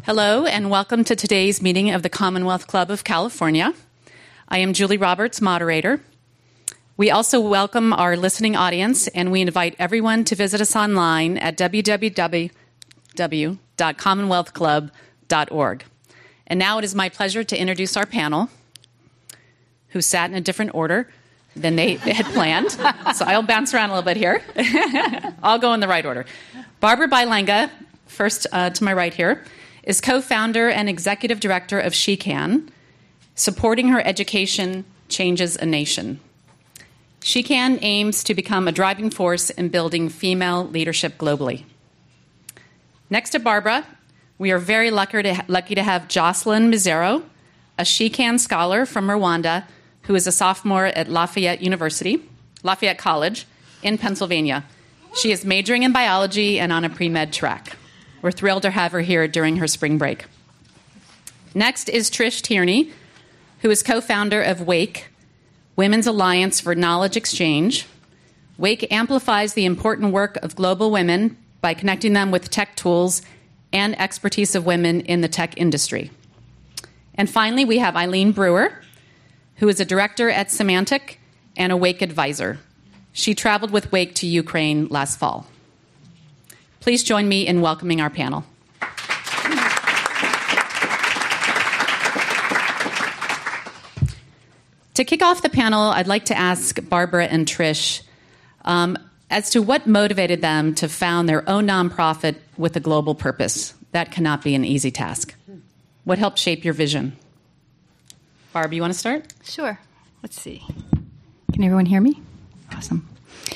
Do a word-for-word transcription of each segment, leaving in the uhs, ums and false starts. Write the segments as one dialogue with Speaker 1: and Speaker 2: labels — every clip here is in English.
Speaker 1: Hello, and welcome to today's meeting of the Commonwealth Club of California. I am Julie Roberts, moderator. We also welcome our listening audience, and we invite everyone to visit us online at w w w dot commonwealth club dot org. And now it is my pleasure to introduce our panel, who sat in a different order than they had planned. So I'll bounce around a little bit here. I'll go in the right order. Barbara Bailenga, first uh, to my right here, is co-founder and executive director of She Can. Supporting her education changes a nation. She Can aims to become a driving force in building female leadership globally. Next to Barbara, we are very lucky to, lucky to have Jocelyn Mizero, a She Can scholar from Rwanda, who is a sophomore at Lafayette University, Lafayette College in Pennsylvania. She is majoring in biology and on a pre-med track. We're thrilled to have her here during her spring break. Next is Trish Tierney, who is co-founder of WAKE, Women's Alliance for Knowledge Exchange. WAKE amplifies the important work of global women by connecting them with tech tools and expertise of women in the tech industry. And finally, we have Eileen Brewer, who is a director at Symantec and a WAKE advisor. She traveled with WAKE to Ukraine last fall. Please join me in welcoming our panel. To kick off the panel, I'd like to ask Barbara and Trish um, as to what motivated them to found their own nonprofit with a global purpose. That cannot be an easy task. What helped shape your vision? Barb, you want to start?
Speaker 2: Sure. Let's see. Can everyone hear me? Awesome.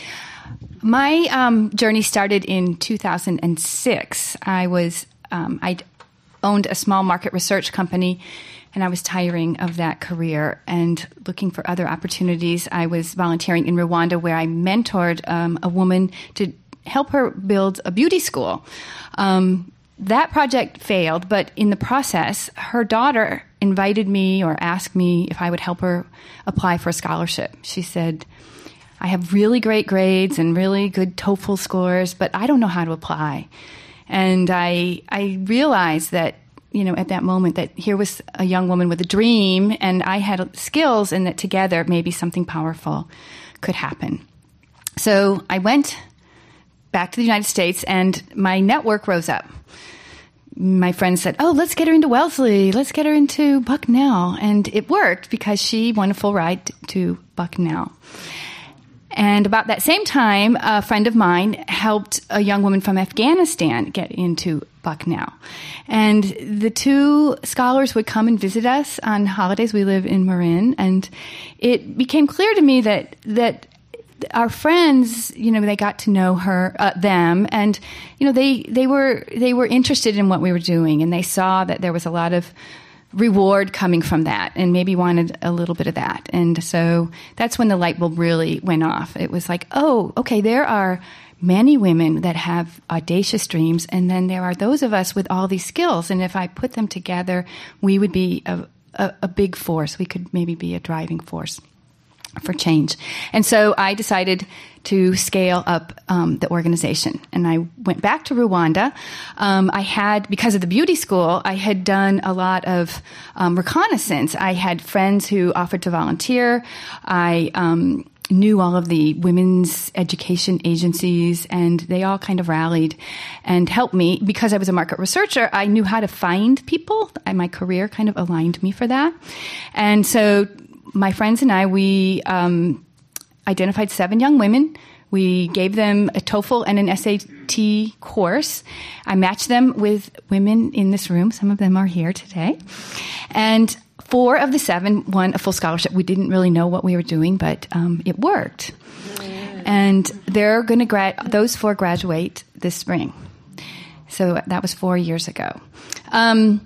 Speaker 2: My um, journey started in two thousand six. I was um, I owned a small market research company, and I was tiring of that career and looking for other opportunities. I was volunteering in Rwanda, where I mentored um, a woman to help her build a beauty school. Um, that project failed, but in the process, her daughter invited me or asked me if I would help her apply for a scholarship. She said, I have really great grades and really good TOEFL scores, but I don't know how to apply. And I I realized that, you know, at that moment that here was a young woman with a dream, and I had skills, and that together maybe something powerful could happen. So I went back to the United States, and my network rose up. My friends said, oh, let's get her into Wellesley. Let's get her into Bucknell. And it worked because she won a full ride to Bucknell. And about that same time, a friend of mine helped a young woman from Afghanistan get into Bucknell. And the two scholars would come and visit us on holidays. We live in Marin. And it became clear to me that that our friends, you know, they got to know her, uh, them, and, you know, they, they were they were interested in what we were doing, and they saw that there was a lot of reward coming from that, and maybe wanted a little bit of that. And so that's when the light bulb really went off. It was like, oh, okay, there are many women that have audacious dreams, and then there are those of us with all these skills, and if I put them together, we would be a, a, a big force. We could maybe be a driving force for change. And so I decided to scale up um, the organization. And I went back to Rwanda. Um, I had, because of the beauty school, I had done a lot of um, reconnaissance. I had friends who offered to volunteer. I um, knew all of the women's education agencies, and they all kind of rallied and helped me. Because I was a market researcher, I knew how to find people, and my career kind of aligned me for that. And so my friends and I, we um, identified seven young women. We gave them a TOEFL and an S A T course. I matched them with women in this room. Some of them are here today. And four of the seven won a full scholarship. We didn't really know what we were doing, but um, it worked. And they're going to grad. Those four graduate this spring. So that was four years ago. Um,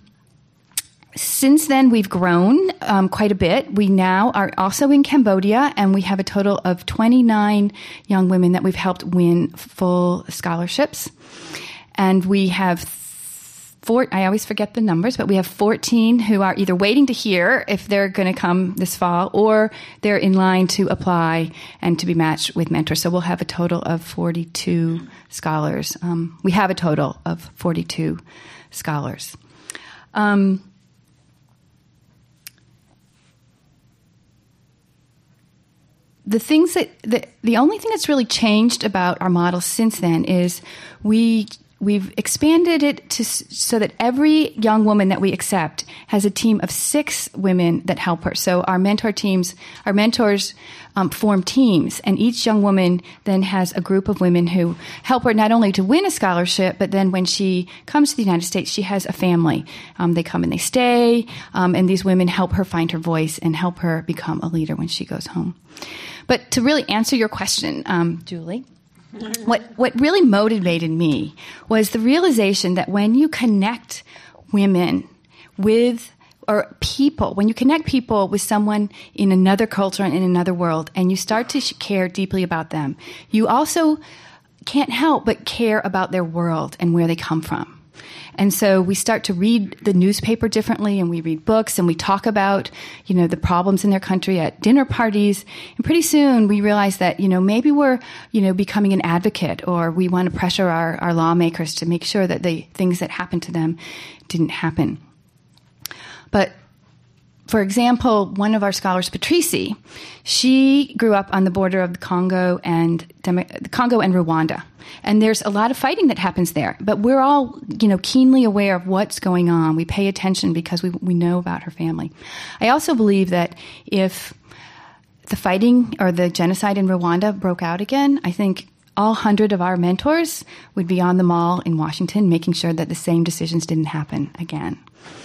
Speaker 2: Since then, we've grown um, quite a bit. We now are also in Cambodia, and we have a total of twenty-nine young women that we've helped win full scholarships. And we have four, I always forget the numbers, but we have fourteen who are either waiting to hear if they're going to come this fall, or they're in line to apply and to be matched with mentors. So we'll have a total of forty-two scholars. Um, we have a total of forty-two scholars. Um, the things that the, the only thing that's really changed about our model since then is we we've expanded it to so that every young woman that we accept has a team of six women that help her. So our mentor teams, our mentors um, form teams, and each young woman then has a group of women who help her not only to win a scholarship, but then when she comes to the United States, she has a family. Um, they come and they stay, um, and these women help her find her voice and help her become a leader when she goes home. But to really answer your question, um, Julie, What what really motivated me was the realization that when you connect women with, or people, when you connect people with someone in another culture and in another world, and you start to care deeply about them, you also can't help but care about their world and where they come from. And so we start to read the newspaper differently, and we read books, and we talk about, you know, the problems in their country at dinner parties. And pretty soon we realize that, you know, maybe we're, you know, becoming an advocate, or we want to pressure our, our lawmakers to make sure that the things that happened to them didn't happen. But for example, one of our scholars, Patrici, she grew up on the border of the Congo and Demo- the Congo and Rwanda. And there's a lot of fighting that happens there. But we're all, you know, keenly aware of what's going on. We pay attention because we we know about her family. I also believe that if the fighting or the genocide in Rwanda broke out again, I think all hundred of our mentors would be on the mall in Washington making sure that the same decisions didn't happen again.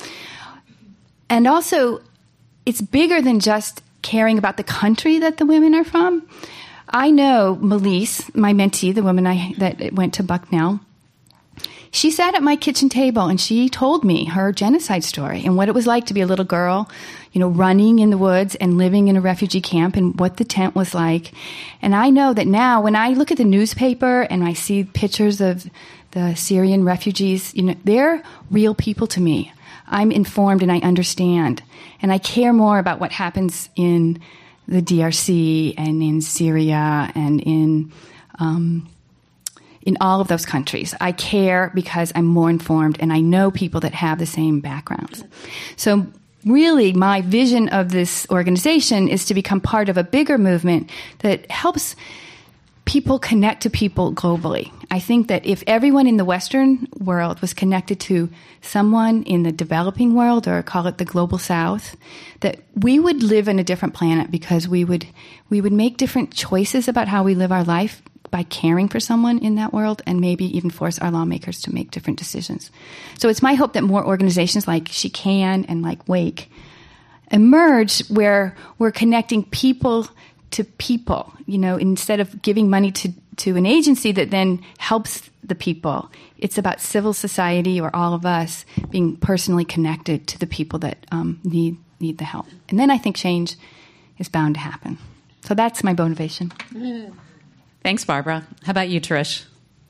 Speaker 2: And also, it's bigger than just caring about the country that the women are from. I know Melise, my mentee, the woman I that went to Bucknell, she sat at my kitchen table and she told me her genocide story and what it was like to be a little girl, you know, running in the woods and living in a refugee camp and what the tent was like. And I know that now when I look at the newspaper and I see pictures of the Syrian refugees, you know, they're real people to me. I'm informed and I understand. And I care more about what happens in the D R C and in Syria and in um, in all of those countries. I care because I'm more informed and I know people that have the same backgrounds. So really, my vision of this organization is to become part of a bigger movement that helps people connect to people globally. I think that if everyone in the Western world was connected to someone in the developing world, or call it the global South, that we would live in a different planet because we would we would make different choices about how we live our life by caring for someone in that world, and maybe even force our lawmakers to make different decisions. So it's my hope that more organizations like She Can and like Wake emerge where we're connecting people to people, you know, instead of giving money to, to an agency that then helps the people. It's about civil society, or all of us, being personally connected to the people that um, need need the help. And then I think change is bound to happen. So that's my motivation.
Speaker 1: Thanks, Barbara. How about you, Trish?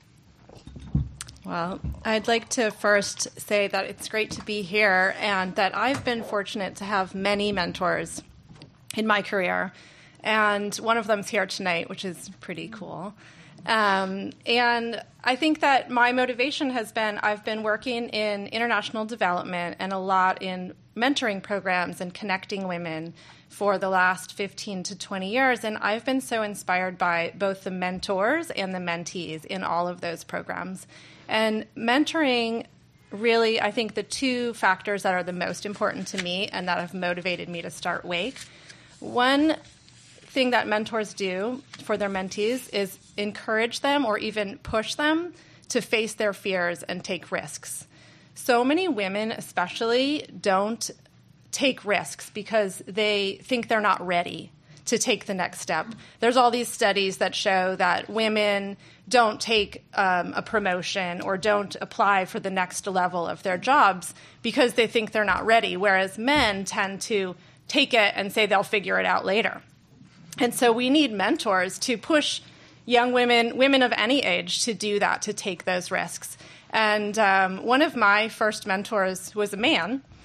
Speaker 3: Well, I'd like to first say that it's great to be here, and that I've been fortunate to have many mentors in my career. And one of them's here tonight, which is pretty cool. Um, and I think that my motivation has been, I've been working in international development and a lot in mentoring programs and connecting women for the last fifteen to twenty years. And I've been so inspired by both the mentors and the mentees in all of those programs. And mentoring, really, I think the two factors that are the most important to me and that have motivated me to start Wake. One thing that mentors do for their mentees is encourage them or even push them to face their fears and take risks. So many women especially don't take risks because they think they're not ready to take the next step. There's all these studies that show that women don't take um, a promotion or don't apply for the next level of their jobs because they think they're not ready, whereas men tend to take it and say they'll figure it out later. And so we need mentors to push young women, women of any age, to do that, to take those risks. And um, one of my first mentors was a man,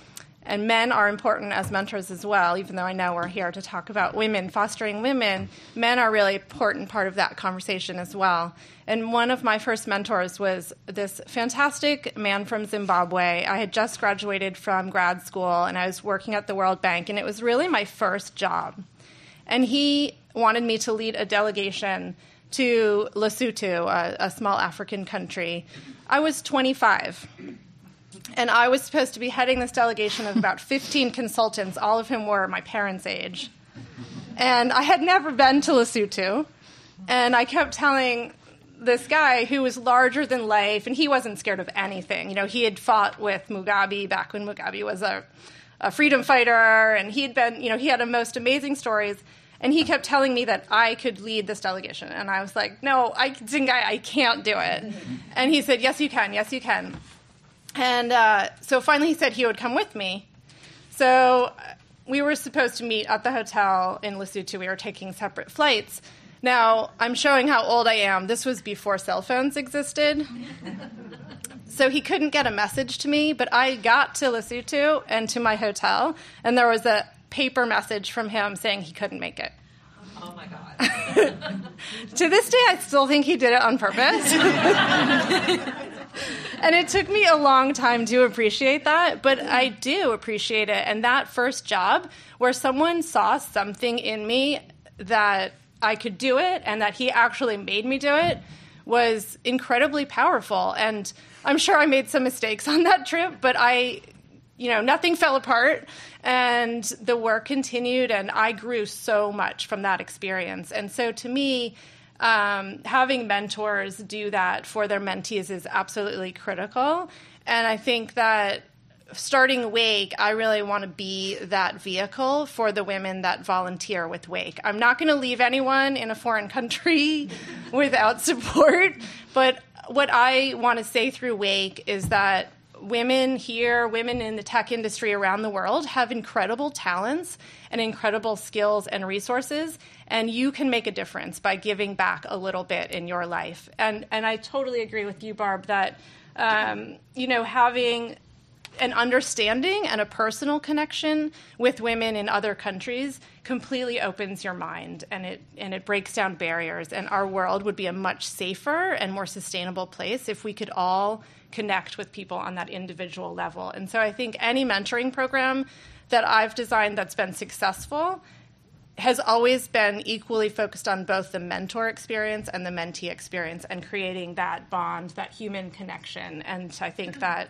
Speaker 3: And men are important as mentors as well, even though I know we're here to talk about women, fostering women. Men are a really important part of that conversation as well. And one of my first mentors was this fantastic man from Zimbabwe. I had just graduated from grad school, and I was working at the World Bank, and it was really my first job. And he wanted me to lead a delegation to Lesotho, a, a small African country. I was twenty-five. And I was supposed to be heading this delegation of about fifteen consultants, all of whom were my parents' age. And I had never been to Lesotho. And I kept telling this guy who was larger than life, and he wasn't scared of anything. You know, he had fought with Mugabe back when Mugabe was a, a freedom fighter, and he had been, you know, he had the most amazing stories. And he kept telling me that I could lead this delegation. And I was like, no, I, Zingai, I can't do it. And he said, yes, you can. Yes, you can. And uh, so finally he said he would come with me. So we were supposed to meet at the hotel in Lesotho. We were taking separate flights. Now, I'm showing how old I am. This was before cell phones existed. So he couldn't get a message to me, but I got to Lesotho and to my hotel, and there was a paper message from him saying he couldn't make it.
Speaker 4: Oh, my God.
Speaker 3: To this day, I still think he did it on purpose. And it took me a long time to appreciate that, but I do appreciate it. And that first job where someone saw something in me that I could do it and that he actually made me do it was incredibly powerful. And I'm sure I made some mistakes on that trip, but I, you know, nothing fell apart and the work continued, and I grew so much from that experience. And so to me, Um, having mentors do that for their mentees is absolutely critical. And I think that starting Wake, I really want to be that vehicle for the women that volunteer with Wake. I'm not going to leave anyone in a foreign country without support. But what I want to say through Wake is that women here, women in the tech industry around the world have incredible talents and incredible skills and resources, and you can make a difference by giving back a little bit in your life. And and I totally agree with you, Barb, that um, you know, having an understanding and a personal connection with women in other countries completely opens your mind, and it and it breaks down barriers. And our world would be a much safer and more sustainable place if we could all connect with people on that individual level. And so I think any mentoring program that I've designed that's been successful has always been equally focused on both the mentor experience and the mentee experience and creating that bond, that human connection. And I think that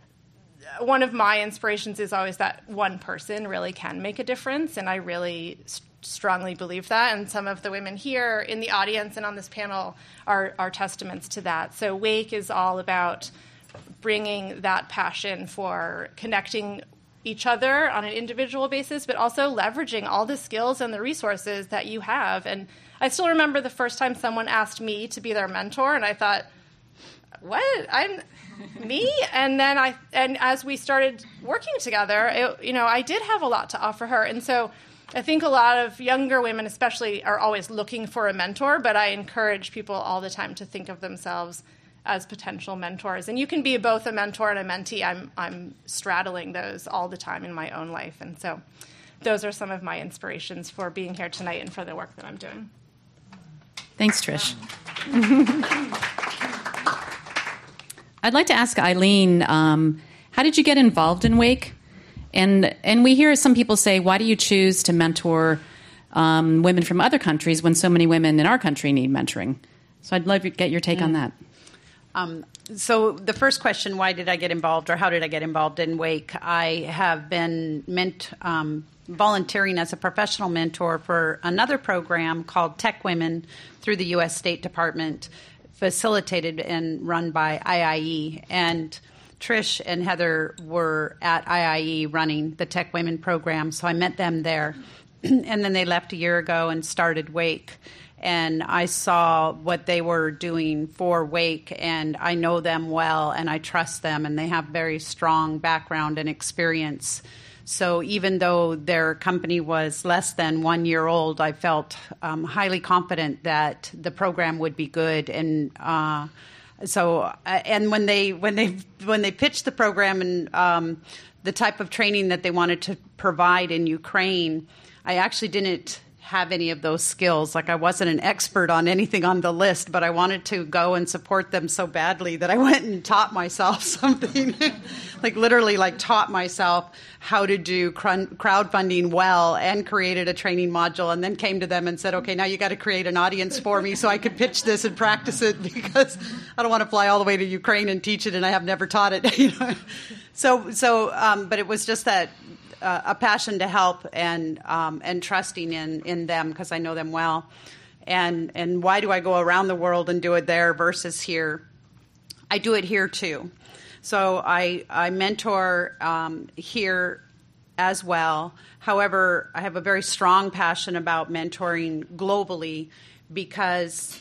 Speaker 3: one of my inspirations is always that one person really can make a difference, and I really st- strongly believe that. And some of the women here in the audience and on this panel are, are testaments to that. So Wake is all about bringing that passion for connecting each other on an individual basis, but also leveraging all the skills and the resources that you have. And I still remember the first time someone asked me to be their mentor, and I thought, what? I'm me? And then I, and as we started working together, it, you know, I did have a lot to offer her. And so I think a lot of younger women especially are always looking for a mentor, but I encourage people all the time to think of themselves as potential mentors. And you can be both a mentor and a mentee. I'm I'm straddling those all the time in my own life. And so those are some of my inspirations for being here tonight and for the work that I'm doing.
Speaker 1: Thanks, Trish. I'd like to ask Eileen, um, how did you get involved in Wake? And and we hear some people say, why do you choose to mentor um, women from other countries when so many women in our country need mentoring? So I'd love to get your take mm. on that.
Speaker 4: Um, so the first question, why did I get involved, or how did I get involved in Wake? I have been ment- um, volunteering as a professional mentor for another program called Tech Women through the U S State Department, facilitated and run by I I E. And Trish and Heather were at I I E running the Tech Women program, so I met them there. And then they left a year ago and started Wake. And I saw what they were doing for Wake, and I know them well, and I trust them, and they have very strong background and experience. So even though their company was less than one year old, I felt um, highly confident that the program would be good. And uh, so, uh, and when they when they when they pitched the program, and um, the type of training that they wanted to provide in Ukraine, I actually didn't have any of those skills. Like I wasn't an expert on anything on the list, but I wanted to go and support them so badly that I went and taught myself something, like literally like taught myself how to do crowdfunding well and created a training module and then came to them and said, okay, now you got to create an audience for me so I could pitch this and practice it because I don't want to fly all the way to Ukraine and teach it and I have never taught it. You know? So, so, um, but it was just that, Uh, a passion to help and um, and trusting in, in them because I know them well. And and why do I go around the world and do it there versus here? I do it here too. So I, I mentor um, here as well. However, I have a very strong passion about mentoring globally because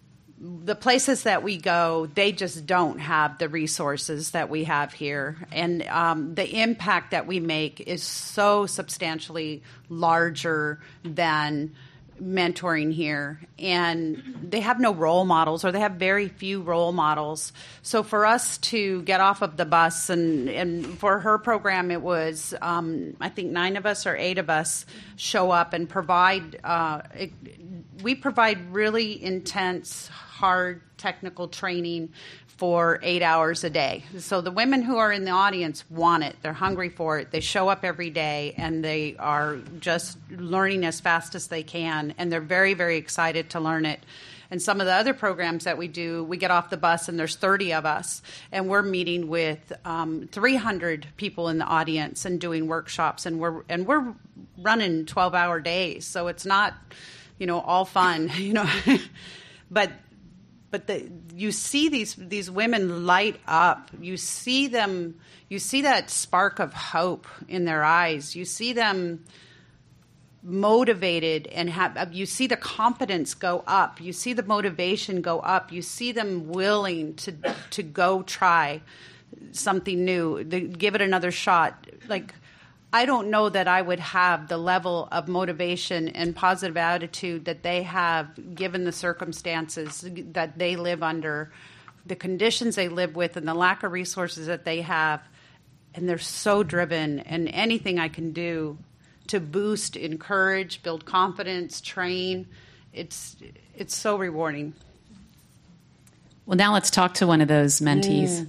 Speaker 4: the places that we go, they just don't have the resources that we have here. And um, the impact that we make is so substantially larger than mentoring here. And they have no role models, or they have very few role models. So for us to get off of the bus, and, and for her program, it was, um, I think, nine of us or eight of us show up and provide, uh, it, we provide really intense, hard technical training for eight hours a day. So the women who are in the audience want it. They're hungry for it. They show up every day, and they are just learning as fast as they can, and they're very, very excited to learn it. And some of the other programs that we do, we get off the bus, and there's thirty of us, and we're meeting with um, three hundred people in the audience and doing workshops, and we're and we're running twelve-hour days. So it's not, you know, all fun, you know, but. But the, you see these these women light up. You see them. You see that spark of hope in their eyes. You see them motivated and have. You see the confidence go up. You see the motivation go up. You see them willing to to go try something new, to give it another shot. Like, I don't know that I would have the level of motivation and positive attitude that they have given the circumstances that they live under, the conditions they live with, and the lack of resources that they have. And they're so driven, and anything I can do to boost, encourage, build confidence, train, it's it's so rewarding.
Speaker 1: Well, now let's talk to one of those mentees.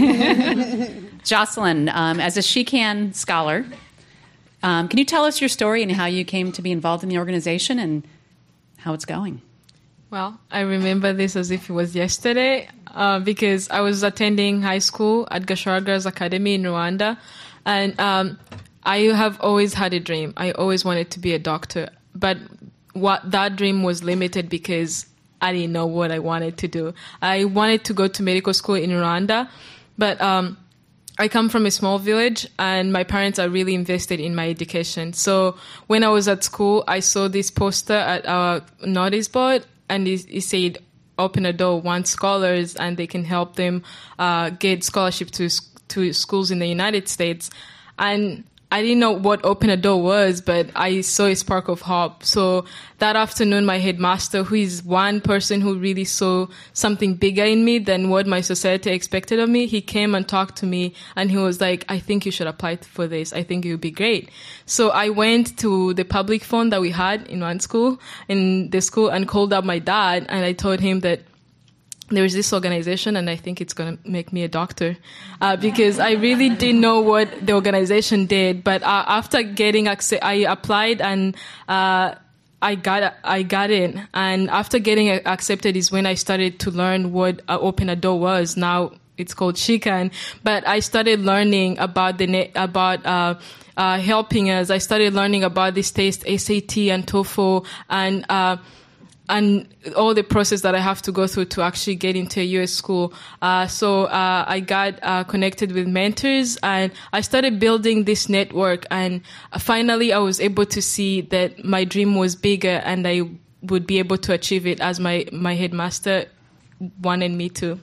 Speaker 1: Mm. Jocelyn, um, as a She Can scholar, Um, can you tell us your story and how you came to be involved in the organization and how it's going?
Speaker 5: Well, I remember this as if it was yesterday uh, because I was attending high school at Gashora Girls Academy in Rwanda, and um, I have always had a dream. I always wanted to be a doctor, but what that dream was limited because I didn't know what I wanted to do. I wanted to go to medical school in Rwanda, but um, I come from a small village, and my parents are really invested in my education. So when I was at school, I saw this poster at our notice board, and it, it said, "Open a Door wants scholars, and they can help them uh, get scholarship to to schools in the United States." And I didn't know what Open a Door was, but I saw a spark of hope. So that afternoon, my headmaster, who is one person who really saw something bigger in me than what my society expected of me, he came and talked to me, and he was like, "I think you should apply for this. I think it would be great." So I went to the public phone that we had in one school, in the school, and called up my dad, and I told him that there is this organization, and I think it's going to make me a doctor, uh, because I really didn't know what the organization did. But uh, after getting access, I applied, and uh, I got I got in. And after getting accepted is when I started to learn what uh, Open a Door was. Now it's called She Can. But I started learning about the net, about uh, uh, helping us. I started learning about this test, S A T and TOEFL, and uh, and all the process that I have to go through to actually get into a U S school. Uh, so uh, I got uh, connected with mentors, and I started building this network. And finally, I was able to see that my dream was bigger, and I would be able to achieve it as my, my headmaster wanted me to.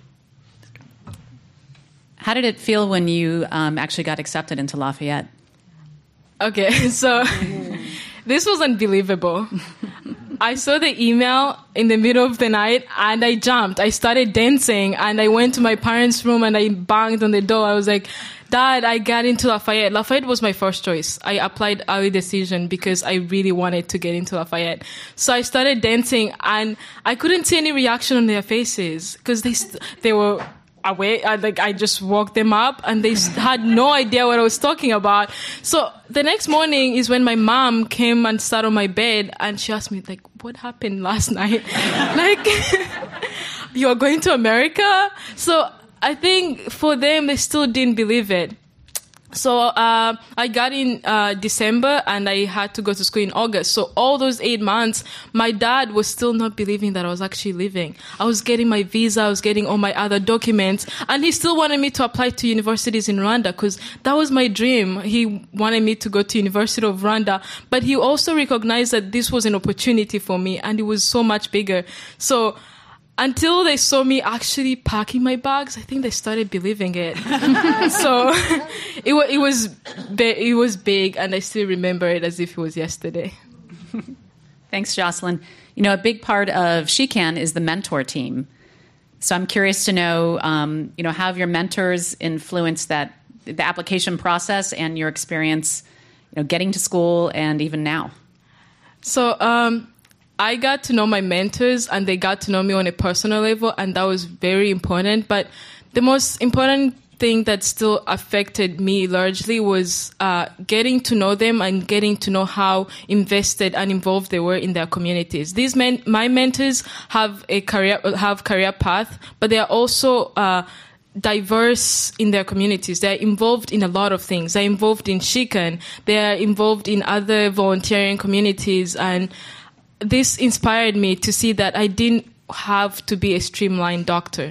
Speaker 1: How did it feel when you um, actually got accepted into Lafayette?
Speaker 5: Okay, so this was unbelievable. I saw the email in the middle of the night and I jumped. I started dancing and I went to my parents' room and I banged on the door. I was like, Dad, I got into Lafayette. Lafayette was my first choice. I applied early decision because I really wanted to get into Lafayette. So I started dancing and I couldn't see any reaction on their faces because they, st- they were away. I, like I just woke them up and they had no idea what I was talking about. So the next morning is when my mom came and sat on my bed and she asked me like, what happened last night? Like, you are going to America? So I think for them, they still didn't believe it. So uh, I got in uh, December and I had to go to school in August. So all those eight months, my dad was still not believing that I was actually leaving. I was getting my visa, I was getting all my other documents, and he still wanted me to apply to universities in Rwanda because that was my dream. He wanted me to go to University of Rwanda, but he also recognized that this was an opportunity for me and it was so much bigger. So until they saw me actually packing my bags, I think they started believing it. So it, w- it was bi- it was big, and I still remember it as if it was yesterday.
Speaker 1: Thanks, Jocelyn. You know, a big part of She Can is the mentor team. So I'm curious to know, um, you know, how have your mentors influenced that the application process and your experience, you know, getting to school and even now?
Speaker 5: So. Um, I got to know my mentors and they got to know me on a personal level, and that was very important. But the most important thing that still affected me largely was uh, getting to know them and getting to know how invested and involved they were in their communities. These men, my mentors have a career, have career path, but they are also uh, diverse in their communities. They're involved in a lot of things. They're involved in She Can. They're involved in other volunteering communities, and this inspired me to see that I didn't have to be a streamlined doctor.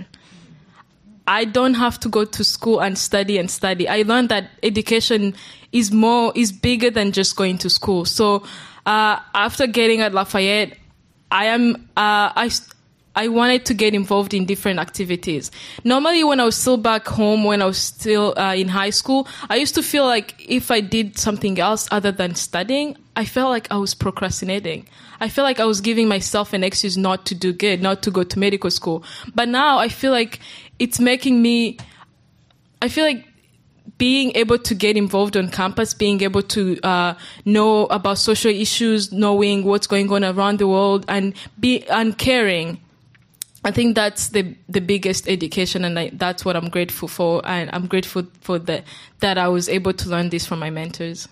Speaker 5: I don't have to go to school and study and study. I learned that education is more, is bigger than just going to school. So uh, after getting at Lafayette, I am, uh, I, I wanted to get involved in different activities. Normally when I was still back home, when I was still uh, in high school, I used to feel like if I did something else other than studying, I felt like I was procrastinating. I feel like I was giving myself an excuse not to do good, not to go to medical school. But now I feel like it's making me, I feel like being able to get involved on campus, being able to uh, know about social issues, knowing what's going on around the world, and be and caring. I think that's the the biggest education, and I, that's what I'm grateful for. And I'm grateful for the, that I was able to learn this from my mentors.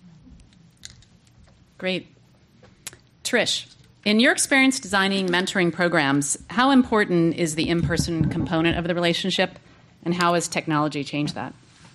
Speaker 1: Great. Trish, in your experience designing mentoring programs, how important is the in-person component of the relationship, and how has technology changed that?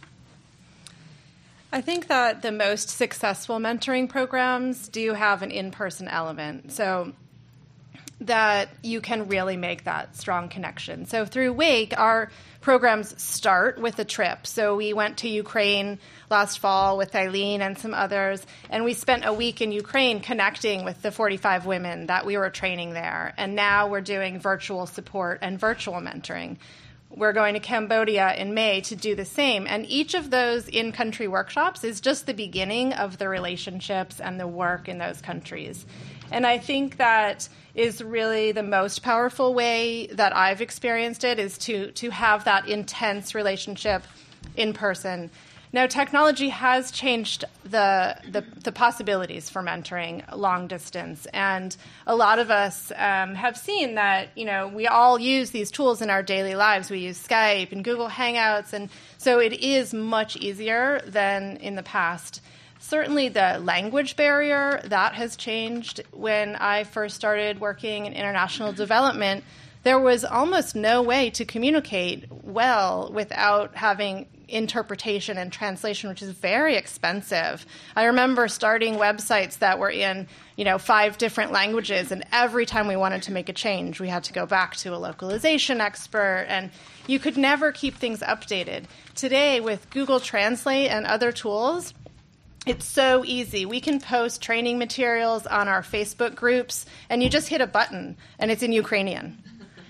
Speaker 3: I think that the most successful mentoring programs do have an in-person element, so that you can really make that strong connection. So through Wake, our programs start with a trip. So we went to Ukraine last fall with Eileen and some others, and we spent a week in Ukraine connecting with the forty-five women that we were training there. And now we're doing virtual support and virtual mentoring. We're going to Cambodia in May to do the same. And each of those in-country workshops is just the beginning of the relationships and the work in those countries. And I think that is really the most powerful way that I've experienced it, is to, to have that intense relationship in person. Now, technology has changed the, the, the possibilities for mentoring long distance, and a lot of us um, have seen that, you know, we all use these tools in our daily lives. We use Skype and Google Hangouts, and so it is much easier than in the past. Certainly the language barrier, that has changed. When I first started working in international development, there was almost no way to communicate well without having interpretation and translation, which is very expensive. I remember starting websites that were in, you know, five different languages, and every time we wanted to make a change, we had to go back to a localization expert, and you could never keep things updated. Today, with Google Translate and other tools, it's so easy. We can post training materials on our Facebook groups, and you just hit a button, and it's in Ukrainian.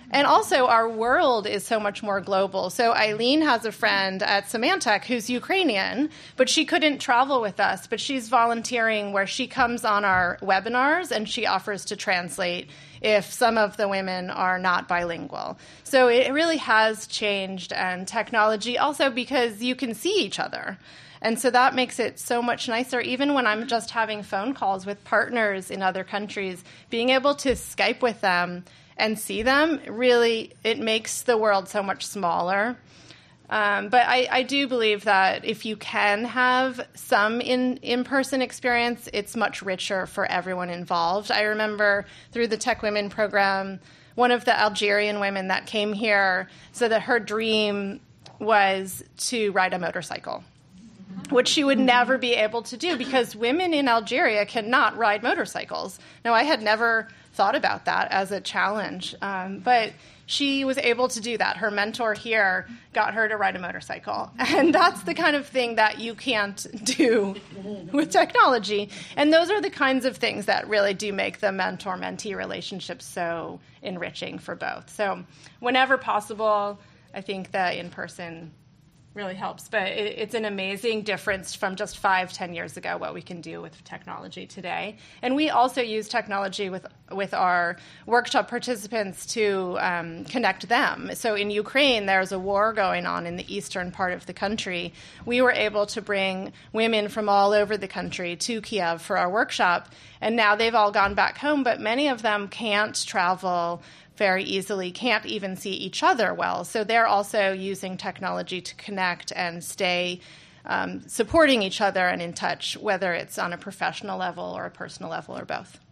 Speaker 3: And also, our world is so much more global. So Eileen has a friend at Symantec who's Ukrainian, but she couldn't travel with us. But she's volunteering where she comes on our webinars and she offers to translate if some of the women are not bilingual. So it really has changed, and technology also, because you can see each other. And so that makes it so much nicer. Even when I'm just having phone calls with partners in other countries, being able to Skype with them and see them, really, it makes the world so much smaller. Um, but I, I do believe that if you can have some in, in-person experience, it's much richer for everyone involved. I remember through the Tech Women program, one of the Algerian women that came here said that her dream was to ride a motorcycle, which she would never be able to do because women in Algeria cannot ride motorcycles. Now, I had never thought about that as a challenge, um, but she was able to do that. Her mentor here got her to ride a motorcycle. And that's the kind of thing that you can't do with technology. And those are the kinds of things that really do make the mentor-mentee relationship so enriching for both. So whenever possible, I think that in-person really helps. But it, it's an amazing difference from just five, ten years ago, what we can do with technology today. And we also use technology with, with our workshop participants to um, connect them. So in Ukraine, there's a war going on in the eastern part of the country. We were able to bring women from all over the country to Kiev for our workshop. And now they've all gone back home, but many of them can't travel very easily, can't even see each other well. So they're also using technology to connect and stay um, supporting each other and in touch, whether it's on a professional level or a personal level or both.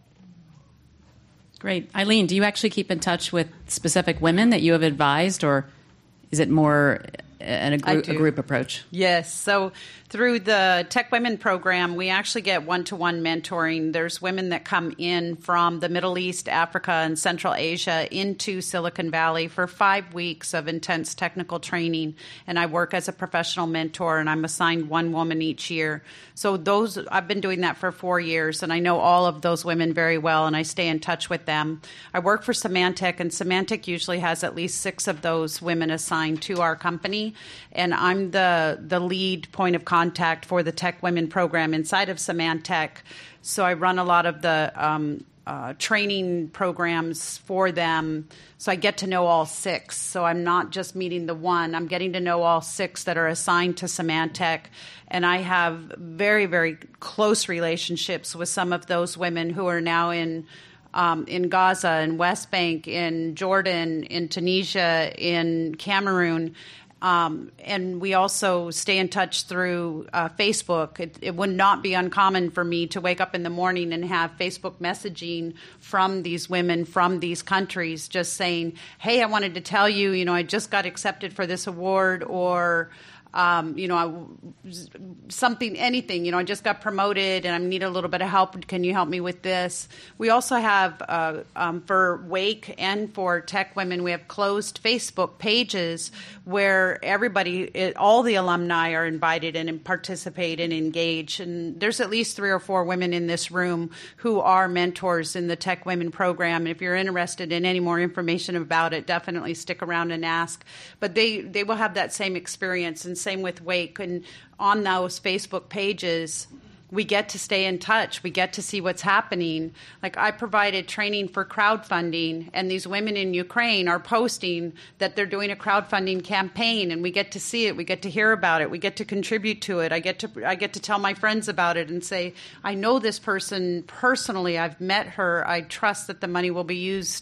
Speaker 1: Great. Eileen, do you actually keep in touch with specific women that you have advised, or is it more an, a, group, a group approach?
Speaker 4: Yes. So through the Tech Women program, we actually get one-to-one mentoring. There's women that come in from the Middle East, Africa, and Central Asia into Silicon Valley for five weeks of intense technical training. And I work as a professional mentor, and I'm assigned one woman each year. So those I've been doing that for four years, and I know all of those women very well, and I stay in touch with them. I work for Symantec, and Symantec usually has at least six of those women assigned to our company. And I'm the, the lead point of contact contact for the Tech Women program inside of Symantec. So I run a lot of the um, uh, training programs for them. So I get to know all six. So I'm not just meeting the one. I'm getting to know all six that are assigned to Symantec. And I have very, very close relationships with some of those women who are now in Um, in Gaza, in West Bank, in Jordan, in Tunisia, in Cameroon. Um, and we also stay in touch through uh, Facebook. It, it would not be uncommon for me to wake up in the morning and have Facebook messaging from these women from these countries just saying, hey, I wanted to tell you, you know, I just got accepted for this award, or Um, you know, I, something, anything, you know, I just got promoted and I need a little bit of help. Can you help me with this? We also have, uh, um, for Wake and for Tech Women, we have closed Facebook pages where everybody, it, all the alumni are invited in and participate and engage. And there's at least three or four women in this room who are mentors in the Tech Women program. And if you're interested in any more information about it, definitely stick around and ask. But they, they will have that same experience. And same with Wake. And on those Facebook pages, we get to stay in touch. We get to see what's happening. Like, I provided training for crowdfunding, and these women in Ukraine are posting that they're doing a crowdfunding campaign, and we get to see it. We get to hear about it. We get to contribute to it. I get to I get to tell my friends about it and say, I know this person personally. I've met her. I trust that the money will be used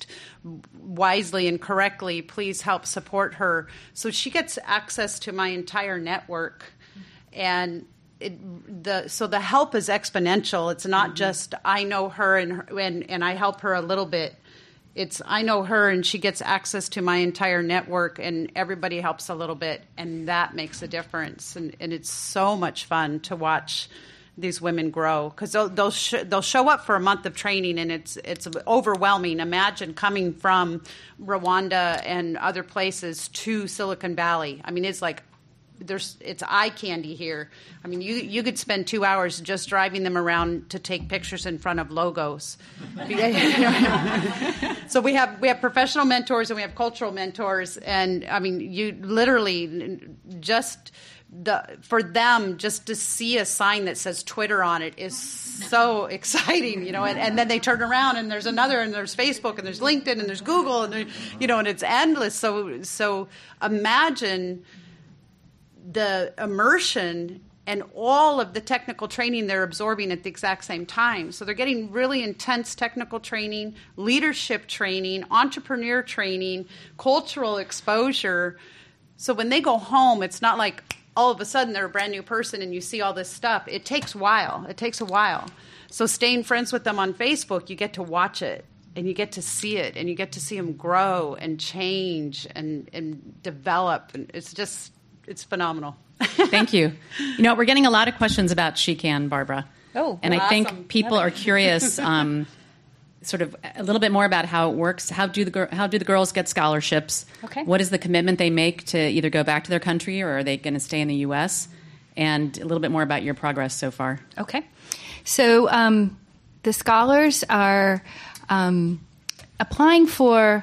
Speaker 4: wisely and correctly. Please help support her. So she gets access to my entire network, and It, the so the help is exponential. It's not mm-hmm. just I know her and, her and and I help her a little bit. It's I know her and she gets access to my entire network, and everybody helps a little bit, and that makes a difference. And, and it's so much fun to watch these women grow, because they'll they'll, sh- they'll show up for a month of training, and it's it's overwhelming. Imagine coming from Rwanda and other places to Silicon Valley. I mean, it's like There's it's eye candy here. I mean, you you could spend two hours just driving them around to take pictures in front of logos. So we have we have professional mentors and we have cultural mentors, and I mean, you literally just the for them just to see a sign that says Twitter on it is so exciting, you know. And, and then they turn around and there's another, and there's Facebook, and there's LinkedIn, and there's Google, and there, you know, and it's endless. So so imagine the immersion and all of the technical training they're absorbing at the exact same time. So they're getting really intense technical training, leadership training, entrepreneur training, cultural exposure. So when they go home, it's not like all of a sudden they're a brand new person and you see all this stuff. It takes a while. It takes a while. So staying friends with them on Facebook, you get to watch it and you get to see it and you get to see them grow and change and, and develop. And it's just, it's phenomenal.
Speaker 1: Thank you. You know, we're getting a lot of questions about She Can, Barbara.
Speaker 2: Oh,
Speaker 1: and I
Speaker 4: awesome.
Speaker 1: think people are curious, um, sort of a little bit more about how it works. How do the gir- how do the girls get scholarships?
Speaker 2: Okay.
Speaker 1: What is the commitment they make to either go back to their country, or are they going to stay in the U S? And a little bit more about your progress so far.
Speaker 2: Okay. So um, the scholars are um, applying for.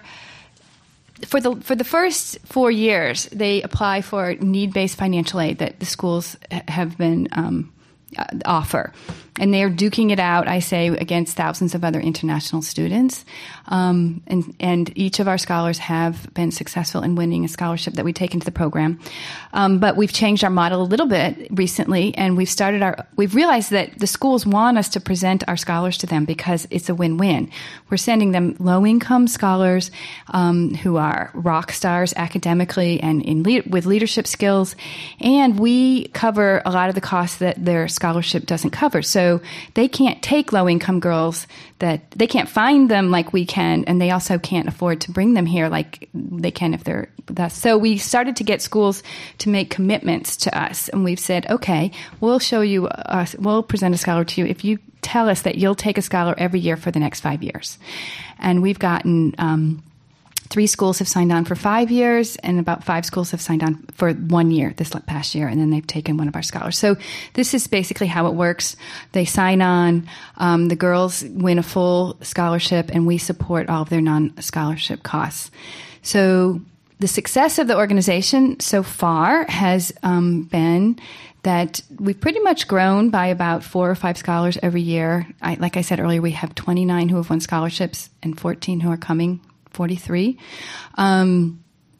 Speaker 2: For the for the first four years, they apply for need-based financial aid that the schools have been um, uh, offer, and they are duking it out, I say, against thousands of other international students. Um, and and each of our scholars have been successful in winning a scholarship that we take into the program. Um, but we've changed our model a little bit recently, and we've started our. We've realized that the schools want us to present our scholars to them because it's a win-win. We're sending them low-income scholars um, who are rock stars academically and in le- with leadership skills, and we cover a lot of the costs that their scholarship doesn't cover. So they can't take low-income girls that they can't find them like we can, and they also can't afford to bring them here like they can if they're with us. So we started to get schools to make commitments to us, and we've said, okay, we'll show you, uh, we'll present a scholar to you if you tell us that you'll take a scholar every year for the next five years. And we've gotten um, three schools have signed on for five years, and about five schools have signed on for one year this past year, and then they've taken one of our scholars. So this is basically how it works. They sign on, um, the girls win a full scholarship, and we support all of their non-scholarship costs. So the success of the organization so far has um, been that we've pretty much grown by about four or five scholars every year. I, like I said earlier, we have twenty-nine who have won scholarships and fourteen who are coming, forty-three. Um,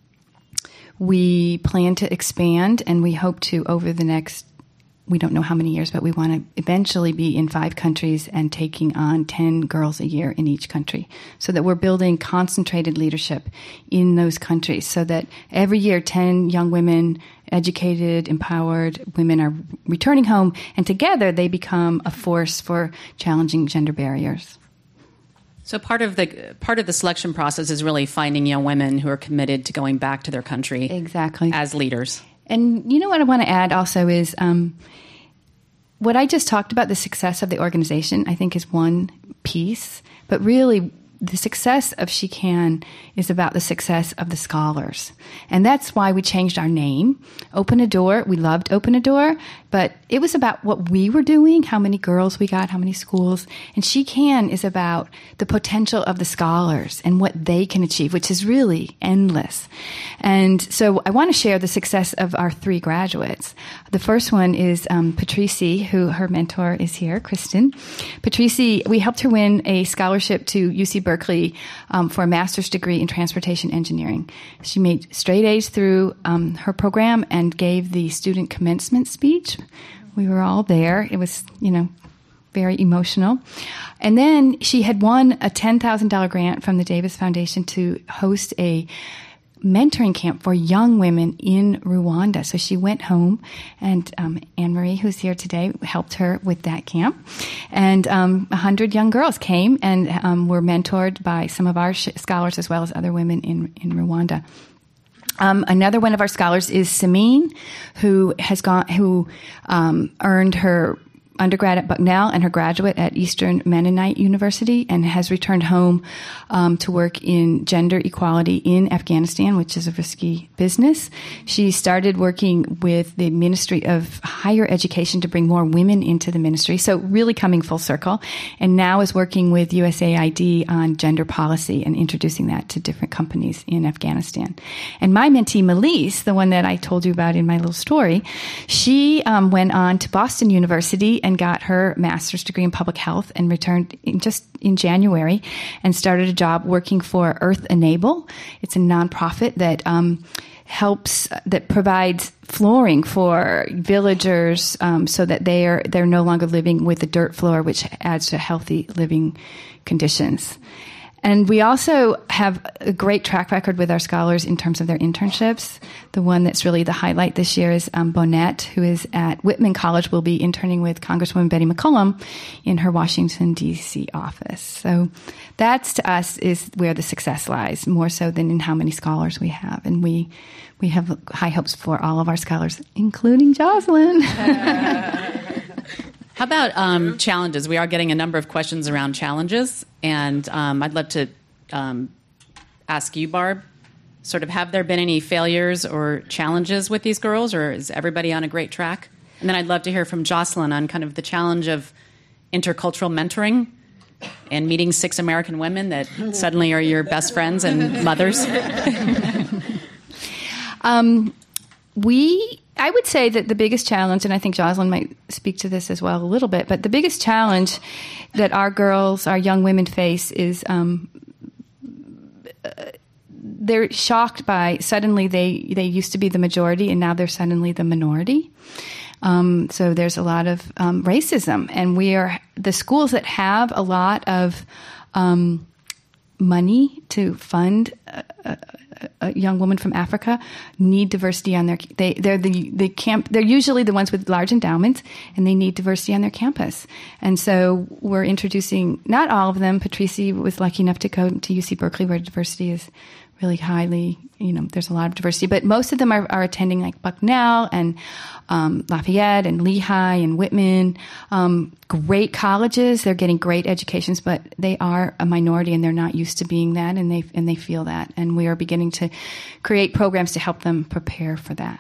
Speaker 2: we plan to expand, and we hope to over the next, we don't know how many years, but we want to eventually be in five countries and taking on ten girls a year in each country, so that we're building concentrated leadership in those countries, so that every year ten young women, educated, empowered women are returning home, and together they become a force for challenging gender barriers.
Speaker 1: So part of the part of the selection process is really finding young women who are committed to going back to their country
Speaker 2: exactly
Speaker 1: as leaders.
Speaker 2: And you know what I want to add also is um, what I just talked about, the success of the organization, I think is one piece, but really the success of She Can is about the success of the scholars. And that's why we changed our name. Open a Door, we loved Open a Door, but it was about what we were doing, how many girls we got, how many schools. And She Can is about the potential of the scholars and what they can achieve, which is really endless. And so I want to share the success of our three graduates. The first one is um, Patrici, who her mentor is here, Kristen. Patrici, we helped her win a scholarship to U C Berkeley um, for a master's degree in transportation engineering. She made straight A's through um, her program and gave the student commencement speech. We were all there. It was, you know, very emotional. And then she had won a ten thousand dollars grant from the Davis Foundation to host a mentoring camp for young women in Rwanda. So she went home, and um, Anne-Marie, who's here today, helped her with that camp. And um, one hundred young girls came and um, were mentored by some of our sh- scholars as well as other women in, in Rwanda. Um, another one of our scholars is Samine, who has gone, who um, earned her undergrad at Bucknell and her graduate at Eastern Mennonite University, and has returned home um, to work in gender equality in Afghanistan, which is a risky business. She started working with the Ministry of Higher Education to bring more women into the ministry, so really coming full circle, and now is working with U S A I D on gender policy and introducing that to different companies in Afghanistan. And my mentee, Melise, the one that I told you about in my little story, she um, went on to Boston University and got her master's degree in public health and returned in just in January and started a job working for Earth Enable. It's a nonprofit that um, helps, that provides flooring for villagers um, so that they are, they're no longer living with the dirt floor, which adds to healthy living conditions. And we also have a great track record with our scholars in terms of their internships. The one that's really the highlight this year is um, Bonette, who is at Whitman College, will be interning with Congresswoman Betty McCollum in her Washington, D C office. So that's, to us, is where the success lies, more so than in how many scholars we have. And we we have high hopes for all of our scholars, including Jocelyn.
Speaker 1: How about um, challenges? We are getting a number of questions around challenges, and um, I'd love to um, ask you, Barb, sort of, have there been any failures or challenges with these girls, or is everybody on a great track? And then I'd love to hear from Jocelyn on kind of the challenge of intercultural mentoring and meeting six American women that suddenly are your best friends and mothers.
Speaker 2: um, we... I would say that the biggest challenge, and I think Jocelyn might speak to this as well a little bit, but the biggest challenge that our girls, our young women face is um, they're shocked by suddenly they, they used to be the majority and now they're suddenly the minority. Um, so there's a lot of um, racism, and we are the schools that have a lot of um, money to fund a, a, a young woman from Africa need diversity on their they they're the the camp they're usually the ones with large endowments, and they need diversity on their campus. And so we're introducing, not all of them. Patrici was lucky enough to go to U C Berkeley, where diversity is really highly, you know, there's a lot of diversity, but most of them are, are attending like Bucknell and um, Lafayette and Lehigh and Whitman, um, great colleges. They're getting great educations, but they are a minority and they're not used to being that, and they and they feel that. And we are beginning to create programs to help them prepare for that.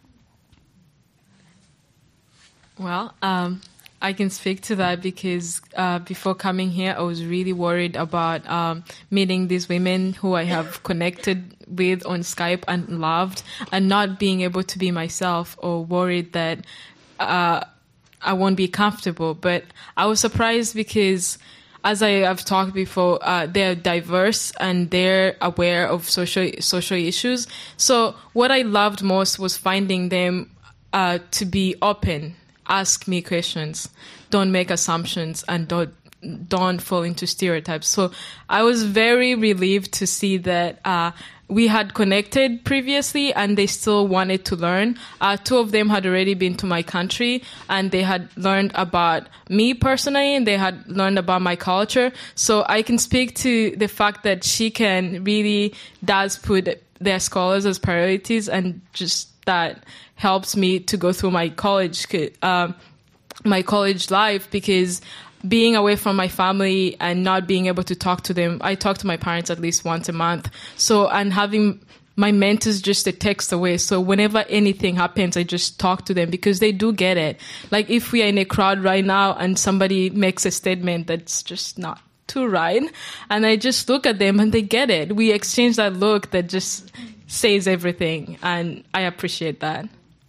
Speaker 5: Well, um, I can speak to that because uh, before coming here, I was really worried about um, meeting these women who I have connected with on Skype and loved, and not being able to be myself, or worried that uh, I won't be comfortable. But I was surprised because, as I have talked before, uh, they're diverse and they're aware of social social issues. So what I loved most was finding them uh, to be open. Ask me questions, don't make assumptions, and don't don't fall into stereotypes. So I was very relieved to see that uh, we had connected previously and they still wanted to learn. Uh, two of them had already been to my country and they had learned about me personally, and they had learned about my culture. So I can speak to the fact that she can really does put their scholars as priorities, and just that helps me to go through my college, um, my college life, because being away from my family and not being able to talk to them, I talk to my parents at least once a month. So, and having my mentors just a text away. So whenever anything happens, I just talk to them because they do get it. Like if we are in a crowd right now and somebody makes a statement that's just not too right, and I just look at them and they get it. We exchange that look that just says everything, and I appreciate that.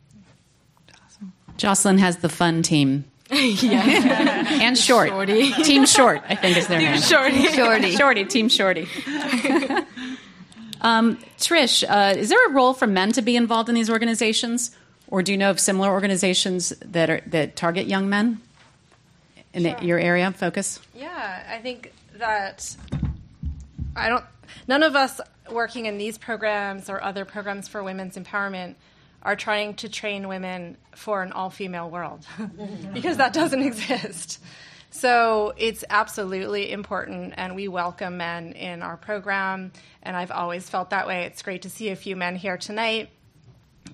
Speaker 1: Jocelyn has the fun team.
Speaker 5: Yeah.
Speaker 1: And Short.
Speaker 5: Shorty.
Speaker 1: Team Short, I think is their name.
Speaker 5: Shorty.
Speaker 2: Shorty.
Speaker 1: Shorty, Team Shorty. um, Trish, uh, is there a role for men to be involved in these organizations? Or do you know of similar organizations that are that target young men in
Speaker 3: Sure.
Speaker 1: the, your area of focus?
Speaker 3: Yeah, I think that I don't. None of us working in these programs or other programs for women's empowerment are trying to train women for an all-female world because that doesn't exist. So it's absolutely important, and we welcome men in our program, and I've always felt that way. It's great to see a few men here tonight.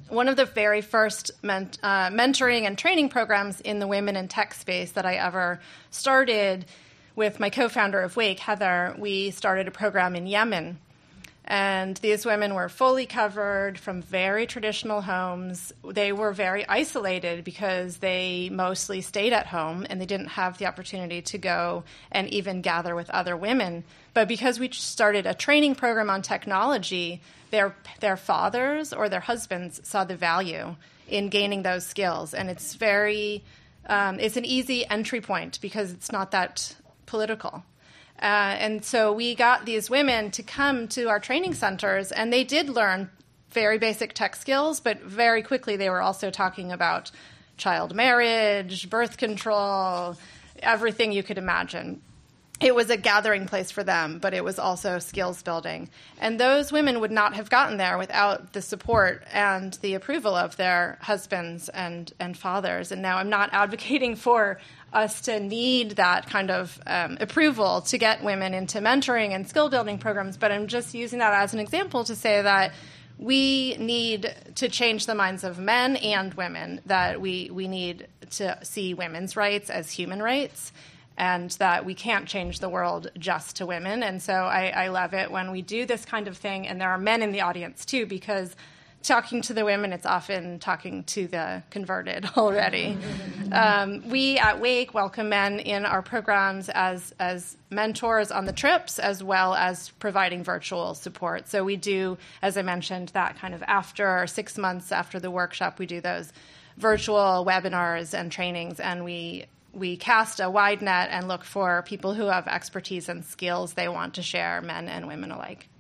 Speaker 3: one of the very first ment- uh, mentoring and training programs in the women in tech space that I ever started with my co-founder of Wake, Heather. We started a program in Yemen. And these women were fully covered from very traditional homes. They were very isolated because they mostly stayed at home and they didn't have the opportunity to go and even gather with other women. But because we started a training program on technology, their their fathers or their husbands saw the value in gaining those skills. And it's very, um, it's an easy entry point because it's not that political. Uh, and so we got these women to come to our training centers, and they did learn very basic tech skills, but very quickly they were also talking about child marriage, birth control, everything you could imagine. It was a gathering place for them, but it was also skills building. And those women would not have gotten there without the support and the approval of their husbands and, and fathers. And now I'm not advocating for us to need that kind of um, approval to get women into mentoring and skill building programs, but I'm just using that as an example to say that we need to change the minds of men and women, that we, we need to see women's rights as human rights, and that we can't change the world just to women. And so I, I love it when we do this kind of thing, and there are men in the audience too, because talking to the women, it's often talking to the converted already. um, we at Wake welcome men in our programs as as mentors on the trips, as well as providing virtual support. So we do, as I mentioned, that kind of after six months after the workshop, we do those virtual webinars and trainings, and we we cast a wide net and look for people who have expertise and skills they want to share, men and women alike.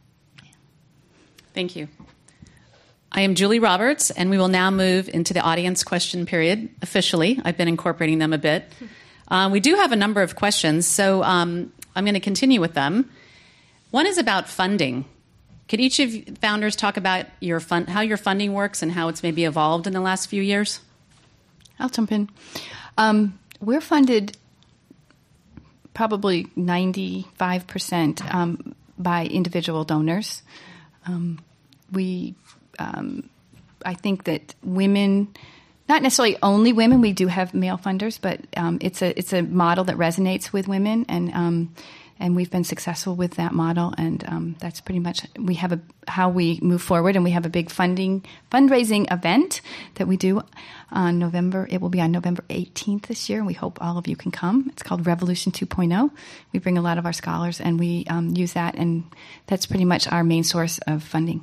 Speaker 1: Thank you. I am Julie Roberts, and we will now move into the audience question period officially. I've been incorporating them a bit. Uh, we do have a number of questions, so um, I'm going to continue with them. One is about funding. Could each of you founders talk about your fund, how your funding works and how it's maybe evolved in the last few years?
Speaker 2: I'll jump in. Um, we're funded probably ninety-five percent um, by individual donors. Um, we... Um, I think that women, not necessarily only women, we do have male funders, but um, it's a it's a model that resonates with women, and um, and we've been successful with that model, and um, that's pretty much we have a how we move forward, and we have a big funding fundraising event that we do on November. It will be on November eighteenth this year, and we hope all of you can come. It's called Revolution two point oh. We bring a lot of our scholars, and we um, use that, and that's pretty much our main source of funding.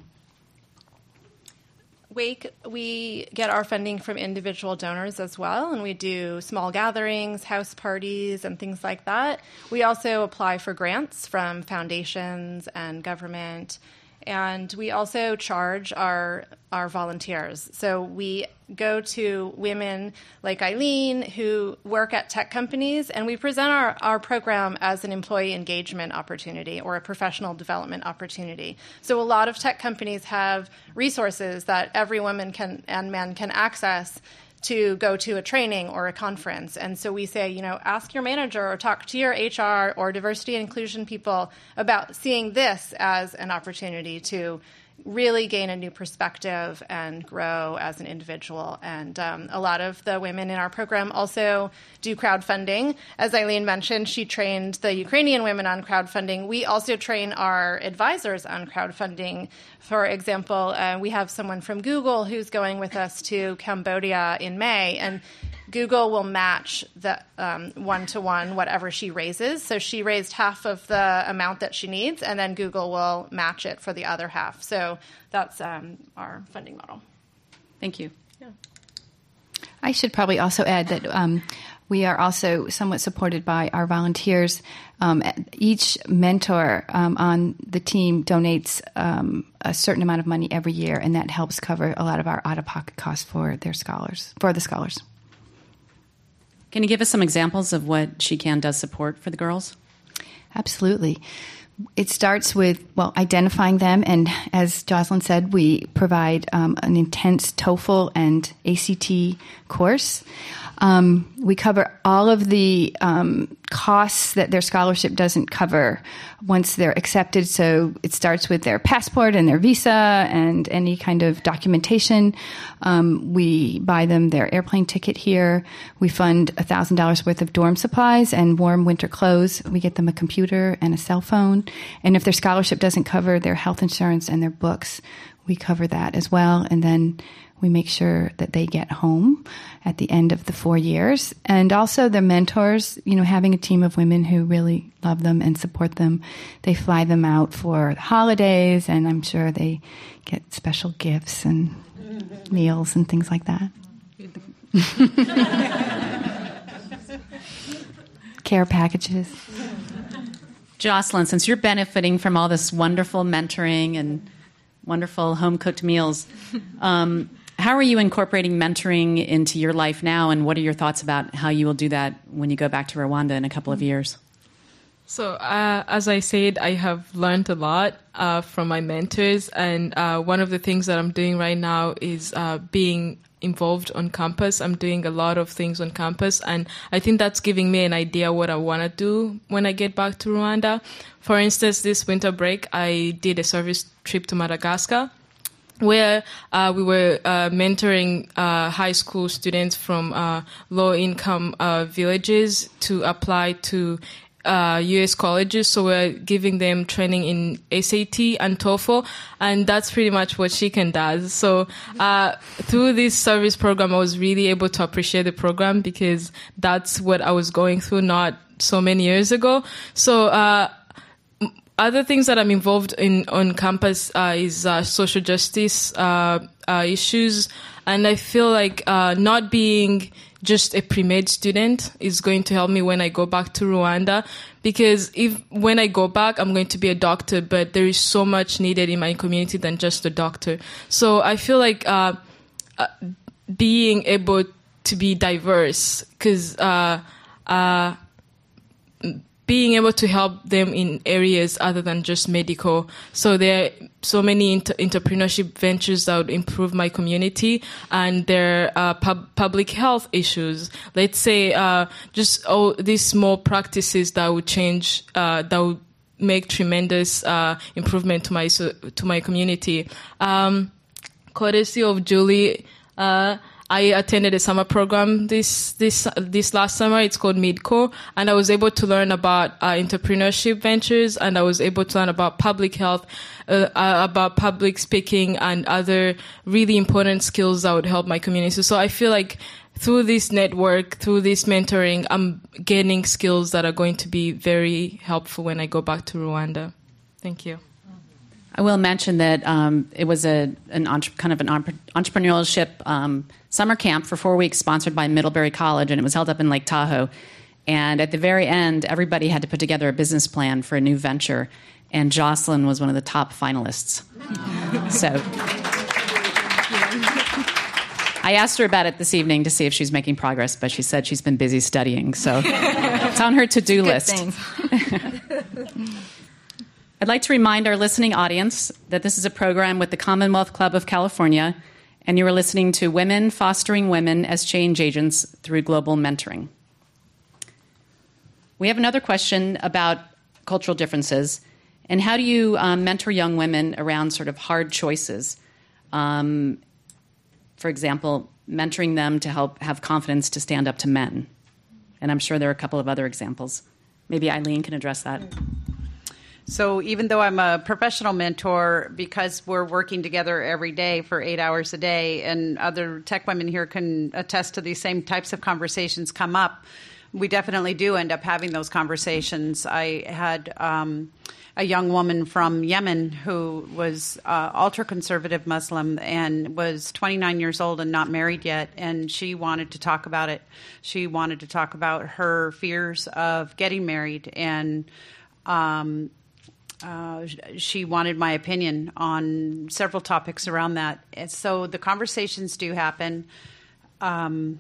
Speaker 3: Wake, we get our funding from individual donors as well, and we do small gatherings, house parties, and things like that. We also apply for grants from foundations and government, and we also charge our our volunteers. So we go to women like Eileen who work at tech companies, and we present our, our program as an employee engagement opportunity or a professional development opportunity. So a lot of tech companies have resources that every woman can and man can access to go to a training or a conference. And so we say, you know, ask your manager or talk to your H R or diversity and inclusion people about seeing this as an opportunity to really gain a new perspective and grow as an individual. And um, a lot of the women in our program also do crowdfunding. As Eileen mentioned, she trained the Ukrainian women on crowdfunding. We also train our advisors on crowdfunding. For example, uh, we have someone from Google who's going with us to Cambodia in May, and Google will match the um, one-to-one whatever she raises. So she raised half of the amount that she needs, and then Google will match it for the other half. So that's um, our funding model.
Speaker 1: Thank you.
Speaker 3: Yeah.
Speaker 2: I should probably also add that um, we are also somewhat supported by our volunteers. Um, each mentor um, on the team donates um, a certain amount of money every year, and that helps cover a lot of our out-of-pocket costs for their scholars, for the scholars.
Speaker 1: Can you give us some examples of what She Can does support for the girls?
Speaker 2: Absolutely. It starts with, well, identifying them. And as Jocelyn said, we provide um, an intense TOEFL and A C T course. Um, we cover all of the um, costs that their scholarship doesn't cover once they're accepted. So it starts with their passport and their visa and any kind of documentation. Um, we buy them their airplane ticket here. We fund one thousand dollars worth of dorm supplies and warm winter clothes. We get them a computer and a cell phone. And if their scholarship doesn't cover their health insurance and their books, we cover that as well. And then we make sure that they get home at the end of the four years. And also their mentors, you know, having a team of women who really love them and support them. They fly them out for holidays, and I'm sure they get special gifts and meals and things like that. Care packages.
Speaker 1: Jocelyn, since you're benefiting from all this wonderful mentoring and wonderful home-cooked meals, um, how are you incorporating mentoring into your life now, and what are your thoughts about how you will do that when you go back to Rwanda in a couple of years?
Speaker 5: So, uh, as I said, I have learned a lot uh, from my mentors, and uh, one of the things that I'm doing right now is uh, being involved on campus. I'm doing a lot of things on campus, and I think that's giving me an idea what I want to do when I get back to Rwanda. For instance, this winter break, I did a service trip to Madagascar, where uh, we were uh, mentoring uh, high school students from uh, low-income uh, villages to apply to uh, U S colleges. So we're giving them training in S A T and TOEFL, and that's pretty much what Chicken does. So uh, through this service program, I was really able to appreciate the program because that's what I was going through not so many years ago. So uh, other things that I'm involved in on campus uh, is uh, social justice uh, uh, issues, and I feel like uh, not being just a pre-med student is going to help me when I go back to Rwanda, because if when I go back, I'm going to be a doctor, but there is so much needed in my community than just a doctor. So I feel like uh, uh, being able to be diverse, because uh, uh, being able to help them in areas other than just medical. So there are so many inter- entrepreneurship ventures that would improve my community, and there are uh, pub- public health issues. Let's say uh, just all these small practices that would change, uh, that would make tremendous uh, improvement to my so, to my community. Um, courtesy of Julie, uh, I attended a summer program this this this last summer. It's called Midco, and I was able to learn about uh, entrepreneurship ventures, and I was able to learn about public health, uh, uh, about public speaking, and other really important skills that would help my community. So I feel like through this network, through this mentoring, I'm gaining skills that are going to be very helpful when I go back to Rwanda. Thank you.
Speaker 1: I will mention that um, it was a an entre- kind of an entrepreneurship um, summer camp for four weeks sponsored by Middlebury College, and it was held up in Lake Tahoe. And at the very end, everybody had to put together a business plan for a new venture, and Jocelyn was one of the top finalists. So I asked her about it this evening to see if she's making progress, but she said she's been busy studying, so it's on her to-do list. I'd like to remind our listening audience that this is a program with the Commonwealth Club of California, and you are listening to Women Fostering Women as Change Agents Through Global Mentoring. We have another question about cultural differences, and how do you um, mentor young women around sort of hard choices? Um, for example, mentoring them to help have confidence to stand up to men. And I'm sure there are a couple of other examples. Maybe Eileen can address that.
Speaker 4: So even though I'm a professional mentor, because we're working together every day for eight hours a day, and other tech women here can attest to these same types of conversations come up, we definitely do end up having those conversations. I had um, a young woman from Yemen who was uh, ultra-conservative Muslim and was twenty-nine years old and not married yet, and she wanted to talk about it. She wanted to talk about her fears of getting married, and um, Uh, she wanted my opinion on several topics around that. And so the conversations do happen. Um,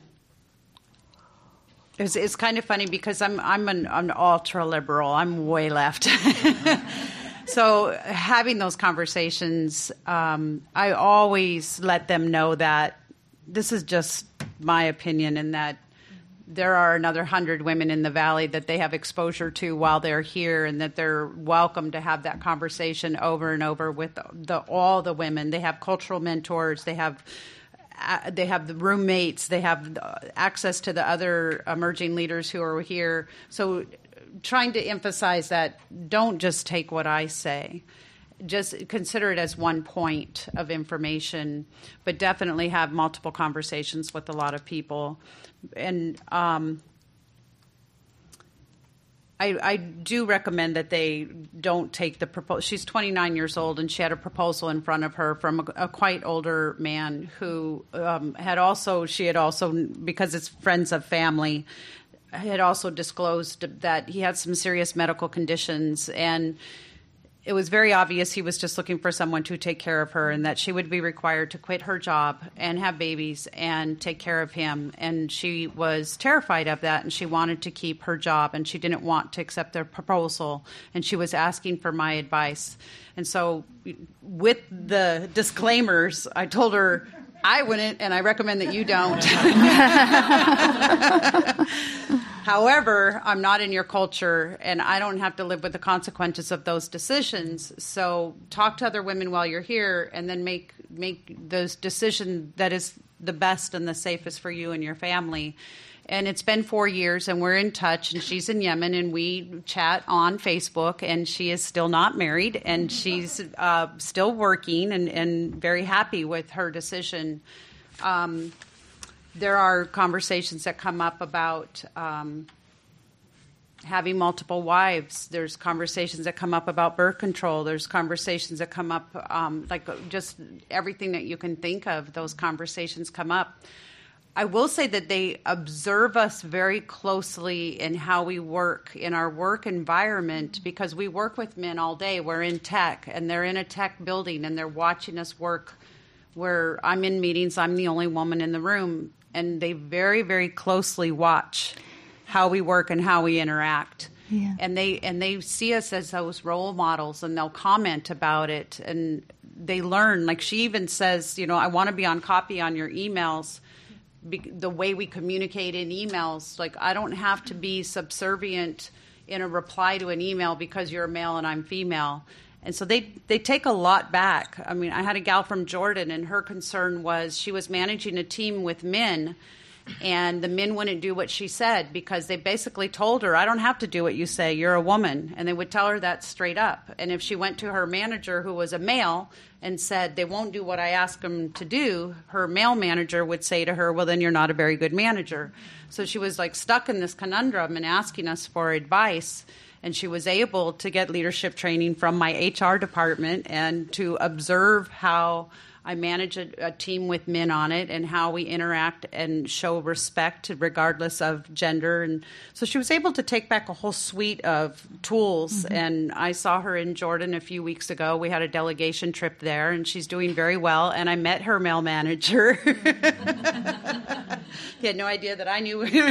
Speaker 4: it's, it's kind of funny because I'm I'm an, an ultra liberal. I'm way left. So having those conversations, um, I always let them know that this is just my opinion, and that there are another hundred women in the Valley that they have exposure to while they're here, and that they're welcome to have that conversation over and over with the, the all the women. They have cultural mentors. They have uh, they have the roommates. They have access to the other emerging leaders who are here. So trying to emphasize that don't just take what I say. Just consider it as one point of information, but definitely have multiple conversations with a lot of people. And um, I, I do recommend that they don't take the proposal. She's twenty-nine years old, and she had a proposal in front of her from a, a quite older man who um, had also, she had also, because it's friends of family, had also disclosed that he had some serious medical conditions, and it was very obvious he was just looking for someone to take care of her, and that she would be required to quit her job and have babies and take care of him. And she was terrified of that, and she wanted to keep her job, and she didn't want to accept their proposal, and she was asking for my advice. And so with the disclaimers, I told her I wouldn't, and I recommend that you don't. However, I'm not in your culture, and I don't have to live with the consequences of those decisions. So talk to other women while you're here, and then make make those decision that is the best and the safest for you and your family. And it's been four years, and we're in touch, and she's in Yemen, and we chat on Facebook, and she is still not married, and she's uh, still working and, and very happy with her decision. Um There are conversations that come up about um, having multiple wives. There's conversations that come up about birth control. There's conversations that come up, um, like just everything that you can think of, those conversations come up. I will say that they observe us very closely in how we work, in our work environment, because we work with men all day. We're in tech, and they're in a tech building, and they're watching us work. Where I'm in meetings, I'm the only woman in the room. And they very, very closely watch how we work and how we interact. Yeah. And they and they see us as those role models, and they'll comment about it. And they learn. Like she even says, you know, I want to be on copy on your emails, be, the way we communicate in emails. Like I don't have to be subservient in a reply to an email because you're a male and I'm female. And so they, they take a lot back. I mean, I had a gal from Jordan, and her concern was she was managing a team with men, and the men wouldn't do what she said because they basically told her, I don't have to do what you say, you're a woman. And they would tell her that straight up. And if she went to her manager, who was a male, and said, they won't do what I ask them to do, her male manager would say to her, well, then you're not a very good manager. So she was like stuck in this conundrum and asking us for advice. And she was able to get leadership training from my H R department and to observe how I manage a, a team with men on it and how we interact and show respect regardless of gender. And so she was able to take back a whole suite of tools. Mm-hmm. And I saw her in Jordan a few weeks ago. We had a delegation trip there, and she's doing very well. And I met her male manager. He had no idea that I knew him.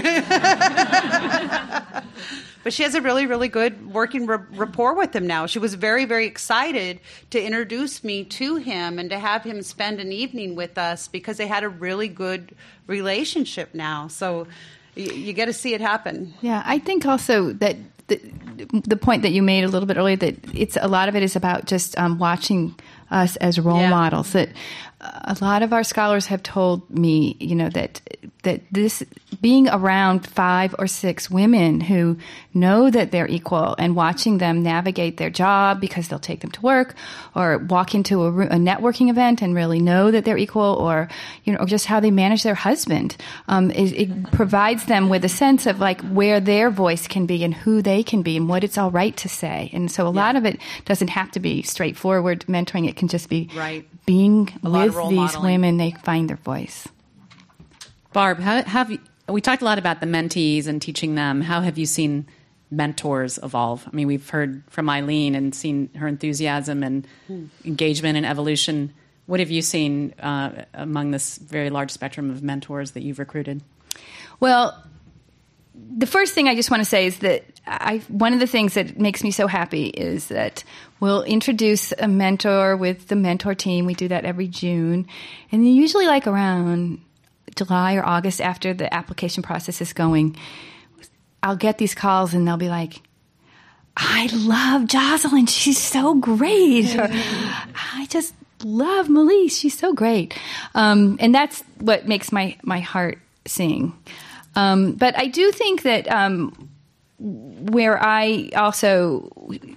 Speaker 4: But she has a really, really good working r- rapport with him now. She was very, very excited to introduce me to him and to have him spend an evening with us because they had a really good relationship now. So y- you get to see it happen.
Speaker 2: Yeah, I think also that the, the point that you made a little bit earlier, that it's a lot of it is about just um, watching us as role yeah. models. That a lot of our scholars have told me, you know, that that this being around five or six women who know that they're equal and watching them navigate their job because they'll take them to work, or walk into a, a networking event and really know that they're equal, or you know, or just how they manage their husband, um, it, it provides them with a sense of like where their voice can be and who they can be and what it's all right to say. And so a yeah. lot of it doesn't have to be straightforward mentoring. It can just be
Speaker 4: right.
Speaker 2: being
Speaker 4: a
Speaker 2: with these
Speaker 4: modeling.
Speaker 2: women. They find their voice.
Speaker 1: Barb, how have you, we talked a lot about the mentees and teaching them. How have you seen mentors evolve? I mean, we've heard from Eileen and seen her enthusiasm and hmm. engagement and evolution. What have you seen uh, among this very large spectrum of mentors that you've recruited?
Speaker 2: Well, the first thing I just want to say is that I, one of the things that makes me so happy is that we'll introduce a mentor with the mentor team. We do that every June. And usually like around July or August, after the application process is going, I'll get these calls and they'll be like, I love Jocelyn. She's so great. Or, I just love Melise. She's so great. Um, and that's what makes my, my heart sing. Um, but I do think that um, where I also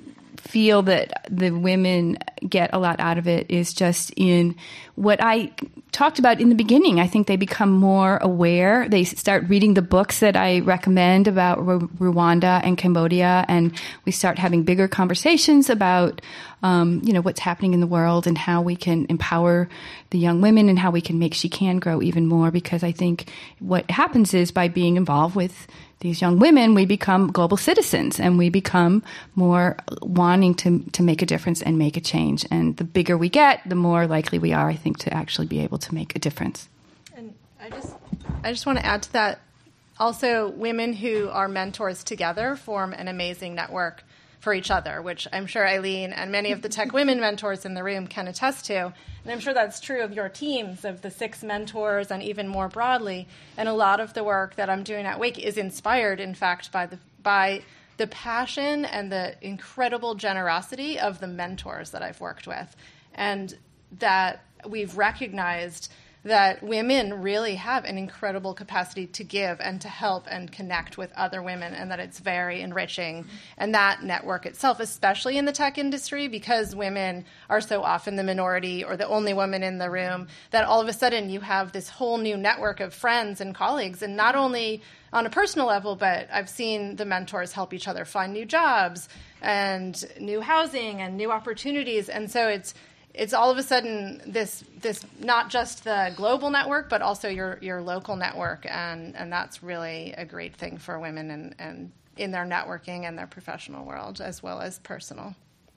Speaker 2: feel that the women get a lot out of it is just in what I talked about in the beginning. I think they become more aware. They start reading the books that I recommend about Ru- Rwanda and Cambodia, and we start having bigger conversations about, um, you know, what's happening in the world and how we can empower the young women and how we can make She Can grow even more. Because I think what happens is by being involved with these young women, we become global citizens and we become more wanting to to make a difference and make a change. And the bigger we get, the more likely we are, I think, to actually be able to make a difference.
Speaker 3: And I just, I just want to add to that. Also, women who are mentors together form an amazing network for each other, which I'm sure Eileen and many of the tech women mentors in the room can attest to. And I'm sure that's true of your teams, of the six mentors, and even more broadly. And a lot of the work that I'm doing at Wake is inspired, in fact, by the by the passion and the incredible generosity of the mentors that I've worked with. And that we've recognized that women really have an incredible capacity to give and to help and connect with other women, and that it's very enriching. And that network itself, especially in the tech industry, because women are so often the minority or the only woman in the room, that all of a sudden you have this whole new network of friends and colleagues, and not only on a personal level, but I've seen the mentors help each other find new jobs and new housing and new opportunities. And so it's It's all of a sudden this this not just the global network, but also your, your local network, and, and that's really a great thing for women and, and in their networking and their professional world as well as personal.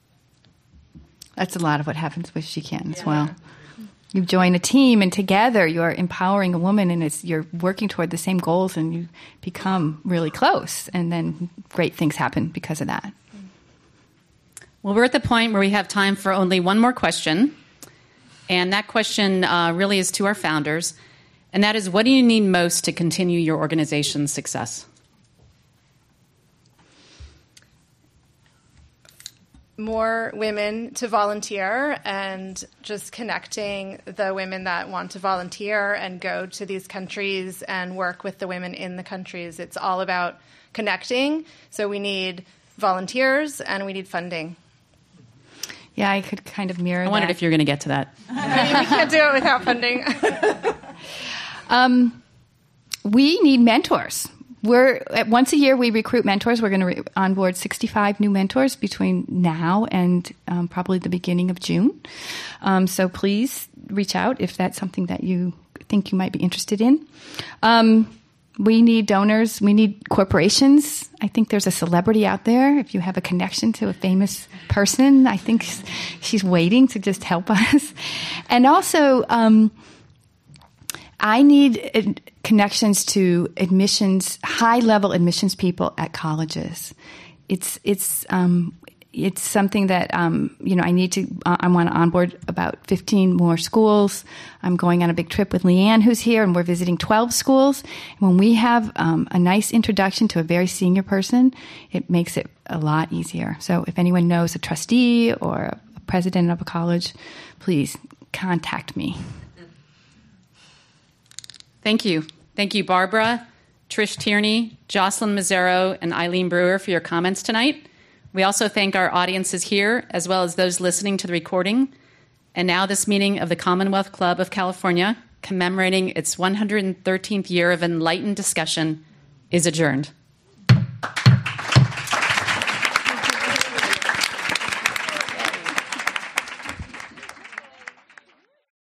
Speaker 2: That's a lot of what happens with She Can as yeah. well. You join a team, and together you're empowering a woman, and it's you're working toward the same goals, and you become really close, and then great things happen because of that.
Speaker 1: Well, we're at the point where we have time for only one more question. And that question uh, really is to our founders. And that is, what do you need most to continue your organization's success?
Speaker 3: More women to volunteer, and just connecting the women that want to volunteer and go to these countries and work with the women in the countries. It's all about connecting. So we need volunteers and we need funding.
Speaker 2: Yeah, I could kind of mirror that.
Speaker 1: I wondered
Speaker 2: that.
Speaker 1: if you were going to get to that.
Speaker 3: I mean, we can't do it without funding.
Speaker 2: um, we need mentors. We're once a year we recruit mentors. We're going to re- onboard sixty-five new mentors between now and um, probably the beginning of June. Um, so please reach out if that's something that you think you might be interested in. Um, We need donors. We need corporations. I think there's a celebrity out there. If you have a connection to a famous person, I think she's waiting to just help us. And also, um, I need uh, connections to admissions, high-level admissions people at colleges. It's it's um, it's something that um, you know I need to. Uh, I want to onboard about fifteen more schools. I'm going on a big trip with Leanne, who's here, and we're visiting twelve schools. And when we have um, a nice introduction to a very senior person, it makes it a lot easier. So if anyone knows a trustee or a president of a college, please contact me.
Speaker 1: Thank you. Thank you, Barbara, Trish Tierney, Jocelyn Mazzaro, and Eileen Brewer for your comments tonight. We also thank our audiences here, as well as those listening to the recording. And now this meeting of the Commonwealth Club of California, commemorating its one hundred thirteenth year of enlightened discussion, is adjourned.